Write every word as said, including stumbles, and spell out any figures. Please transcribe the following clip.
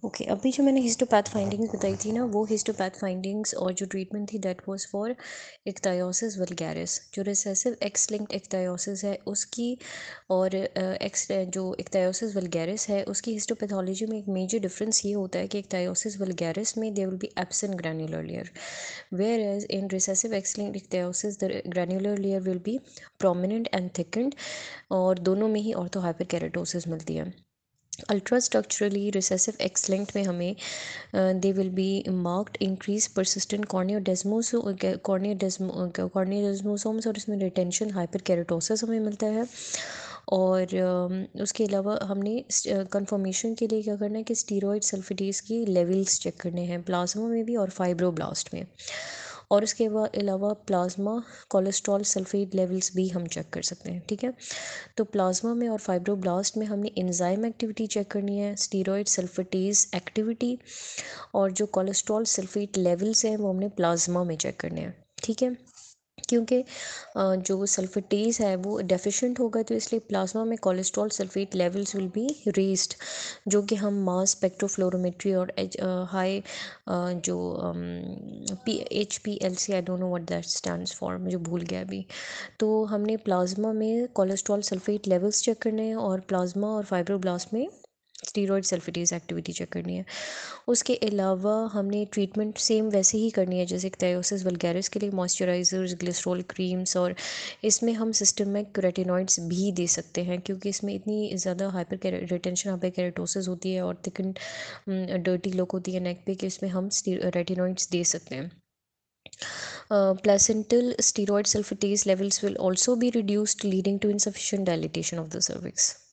Okay okay, अभी जो मैंने हिस्टोपैथ फाइंडिंग्स बताई थी ना, वो हिस्टोपैथ फाइंडिंग्स और जो ट्रीटमेंट थी that was for ichthyosis vulgaris. जो रिसेसिव एक्स लिंक्ड इक्थायोसिस है उसकी और एक्स जो इक्थायोसिस वल्गैरिस है उसकी हिस्टोपैथोलॉजी में एक मेजर डिफरेंस ये होता है कि इक्थायोसिस वल्गैरिस में they will be absent granular layer, whereas in recessive X linked ichthyosis the granular layer will be prominent and thickened, और दोनों में ही ऑर्थो हाइपरकेरेटोसिस मिलती है। Ultra structurally recessive X linked में हमें they will be marked increase persistent corneodesmos corneodesmo corneodesmosomes, और इसमें रिटेंशन हाइपर केरेटोसिस हमें मिलता है। और uh, उसके अलावा हमने कंफर्मेशन के लिए क्या करना है कि स्टीरॉयड सल्फेटेस की लेवल्स चेक करने हैं प्लाज्मा में भी और फाइब्रोब्लास्ट में। और उसके अलावा प्लाज्मा कोलेस्ट्रॉल सल्फेट लेवल्स भी हम चेक कर सकते हैं। ठीक है, तो प्लाज्मा में और फाइब्रोब्लास्ट में हमने एंजाइम एक्टिविटी चेक करनी है, स्टीरॉयड सल्फेटेस एक्टिविटी, और जो कोलेस्ट्रॉल सल्फेट लेवल्स हैं वो हमने प्लाज्मा में चेक करने हैं। ठीक है, क्योंकि जो सल्फेटेस है वो डेफिशिएंट होगा तो इसलिए प्लाज्मा में cholesterol sulphate levels will be raised, जो कि हम मास स्पेक्ट्रोफ्लोरोमेट्री और हाई जो P H P L C, I don't know what that stands for, मुझे भूल गया अभी। तो हमने प्लाज्मा में कोलेस्ट्रॉल सल्फेट लेवल्स चेक करने हैं और प्लाज्मा और फाइब्रोब्लास्ट में स्टीरॉयड सल्फेटेस एक्टिविटी चेक करनी है। उसके अलावा हमने ट्रीटमेंट सेम वैसे ही करनी है जैसे इक्थायोसिस वल्गैरिस के लिए, मॉइस्चराइजर्स, ग्लिसरॉल क्रीम्स, और इसमें हम सिस्टमिक रेटिनॉइड्स भी दे सकते हैं क्योंकि इसमें इतनी ज़्यादा हाइपर रिटेंशन हाइपर केरेटोसिस होती है और थिकन डर्टी लुक होती है नेक पे कि इसमें हम रेटिनॉइड्स दे सकते हैं। Uh, placental steroid sulfatase levels will also be reduced, leading to insufficient dilatation of the cervix.